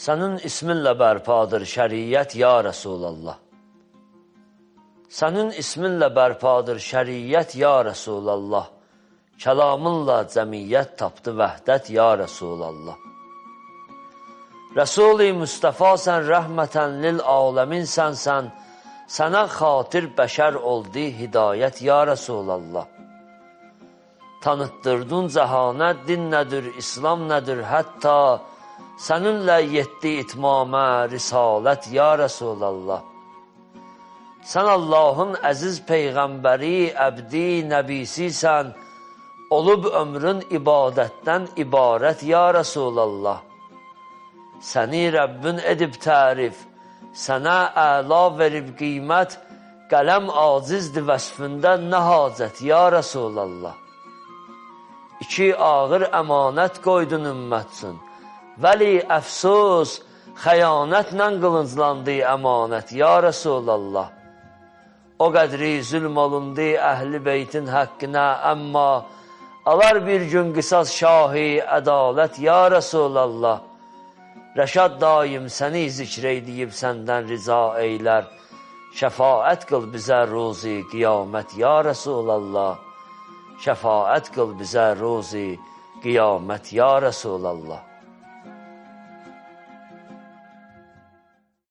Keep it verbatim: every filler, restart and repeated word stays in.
Sənin isminlə bərpadır şəriət, ya Rasulallah. Sənin isminlə bərpadır şəriət, ya Rasulallah. Kəlamınla cəmiyyət tapdı vəhdət, ya Rasulallah. Rəsul-i Mustafa sən, rəhmətən lil aləmin sənsən, sənə xatir bəşər oldu hidayət, ya Rasulallah. Tanıtdırdın cəhanə, din nədir, İslam nədir, hətta səninlə yetdi itmamə risalət, ya Rasulallah. Sən Allahın əziz peyğəmbəri, əbdi, nəbisisən, olub ömrün ibadətdən ibarət, ya Rasulallah. Səni Rəbbin edib tərif, sənə əla verib qiymət, qələm acizdir vəsfində nə hacət, ya Rasulallah. İki ağır əmanət qoydun ümmətsin, vəli əfsus, xəyanətlə qılınclandı əmanət, ya Rasulallah. O qədri zülm olundu əhli beytin həqqinə, əmma alar bir gün qisas şahi ədalət, ya Rasulallah. Rəşad daim səni zikr eydiyib səndən rica eylər, şəfaət qıl bizə ruzi qiyamət, ya Rasulallah. Şəfaət qıl bizə ruzi qiyamət, ya Rasulallah.